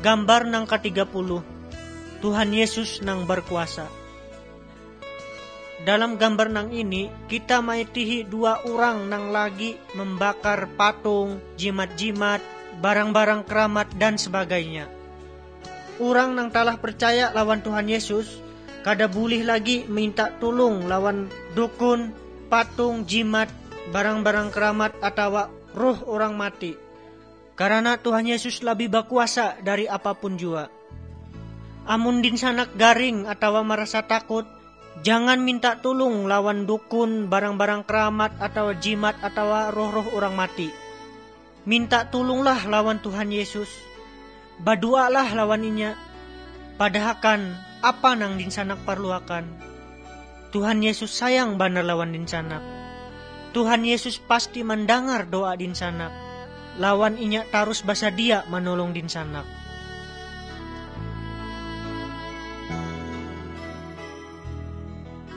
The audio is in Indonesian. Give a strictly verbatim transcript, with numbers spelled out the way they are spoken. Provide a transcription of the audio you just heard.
Gambar nang ketiga puluh, Tuhan Yesus nang berkuasa. Dalam gambar nang ini, kita maitihi dua orang nang lagi membakar patung, jimat-jimat, barang-barang keramat dan sebagainya. Orang nang telah percaya lawan Tuhan Yesus, kada boleh lagi minta tolong lawan dukun, patung, jimat, barang-barang keramat atau roh orang mati. Karena Tuhan Yesus lebih berkuasa dari apapun jua. Amun dinsanak garing atau merasa takut, jangan minta tolong lawan dukun, barang-barang keramat atau jimat atau roh-roh orang mati. Minta tolonglah lawan Tuhan Yesus. Berdoalah lawan inya. Padahakan apa nang dinsanak perluakan. Tuhan Yesus sayang benar lawan dinsanak. Tuhan Yesus pasti mendengar doa dinsanak. Lawan inya terus basadia menolong dinsanak.